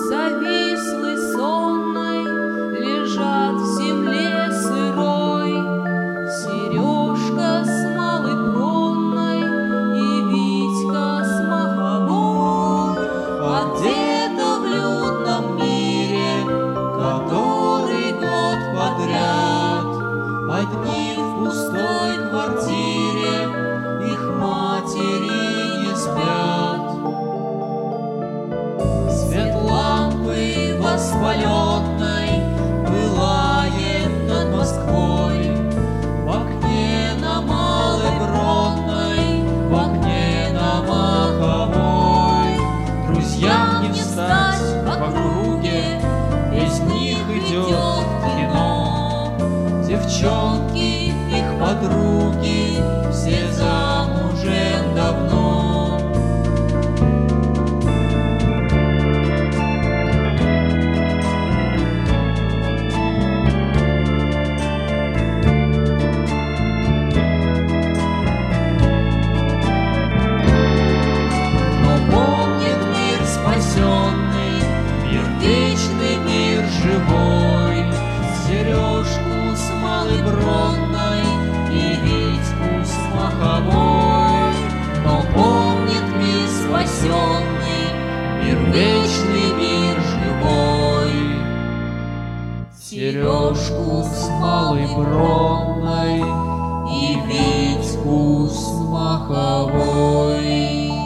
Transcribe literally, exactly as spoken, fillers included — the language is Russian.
завислой сонной лежат в земле сырой Сережка с Малой Бронной и Витька с Маховой. А где-то в людном мире, который год подряд одни в пустой квартире, их матери не спят. Свет лампы воспаленной пылает над Москвой, в окне на Малой Бронной, в окне на Маховой. Друзьям не встать в округе, без них идет кино. Девчонки, их подруги, все замужем давно. Но помнит мир спасенный, мир вечный, мир живой, Сережку с Малой Бронной и Витьку с Маховой. Но помнит мир спасенный, мир вечный, мир живой, Сережку с Малой Бронной и Витьку с Маховой.